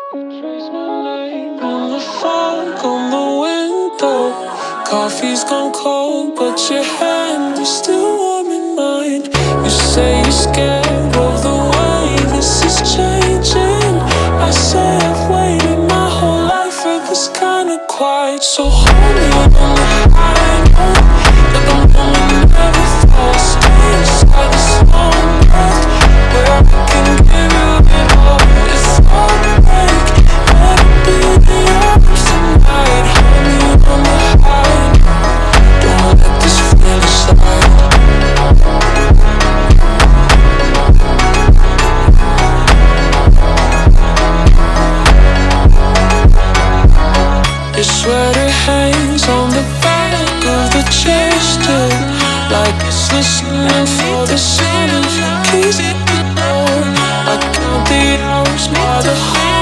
Trace my name in the fog on the window. Coffee's gone cold, but your hand is still warm in mine. You say you're scared of the way this is changing. I say I've waited my whole life for this kind of quiet. So hold me on the high note, like the moment never falls. Stay inside this long breath where I can give you it all. It's all break, let it be the arms tonight. Hold me on the high note, don't let this feel aside. Your sweater hangs on the back of the chair still, like it's listening for the sound of your keys at the door. I count the hours by the heart.